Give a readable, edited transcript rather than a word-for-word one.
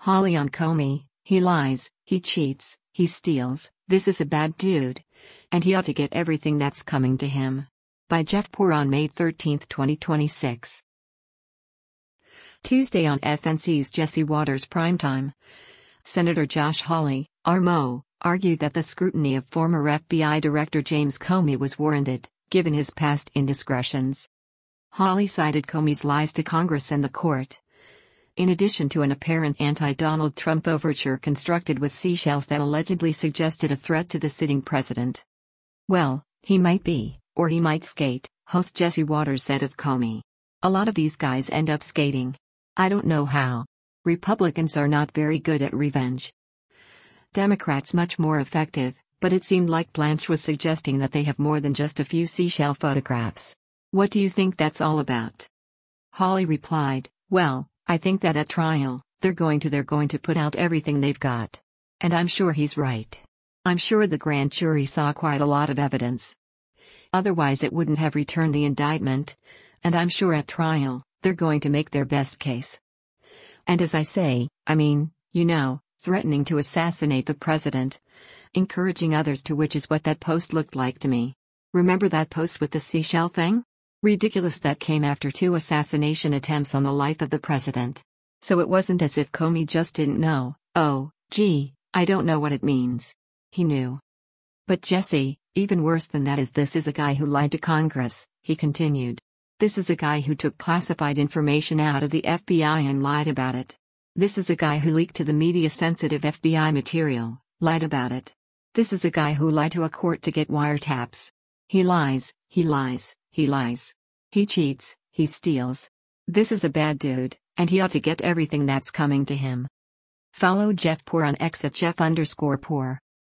Hawley on Comey: he lies, he cheats, he steals, this is a bad dude. And he ought to get everything that's coming to him. By Jeff Poor on May 13, 2026. Tuesday on FNC's Jesse Watters Primetime. Senator Josh Hawley, RMO, argued that the scrutiny of former FBI Director James Comey was warranted, given his past indiscretions. Hawley cited Comey's lies to Congress and the court. In addition to an apparent anti-Donald Trump overture constructed with seashells that allegedly suggested a threat to the sitting president. Well, he might be, or he might skate, host Jesse Watters said of Comey. A lot of these guys end up skating. I don't know how. Republicans are not very good at revenge. Democrats much more effective, but it seemed like Blanche was suggesting that they have more than just a few seashell photographs. What do you think that's all about? Hawley replied, well, I think that at trial, they're going to put out everything they've got. And I'm sure he's right. I'm sure the grand jury saw quite a lot of evidence. Otherwise it wouldn't have returned the indictment. And I'm sure at trial, they're going to make their best case. And as I say, I mean, threatening to assassinate the president. Encouraging others to, which is what that post looked like to me. Remember that post with the seashell thing? Ridiculous. That came after 2 assassination attempts on the life of the president. So it wasn't as if Comey just didn't know. Oh, gee, I don't know what it means. He knew. But Jesse, even worse than that is this is a guy who lied to Congress, he continued. This is a guy who took classified information out of the FBI and lied about it. This is a guy who leaked to the media sensitive FBI material, lied about it. This is a guy who lied to a court to get wiretaps. He lies, he lies, he lies. He cheats, he steals. This is a bad dude, and he ought to get everything that's coming to him. Follow Jeff Poor on X at Jeff_Poor.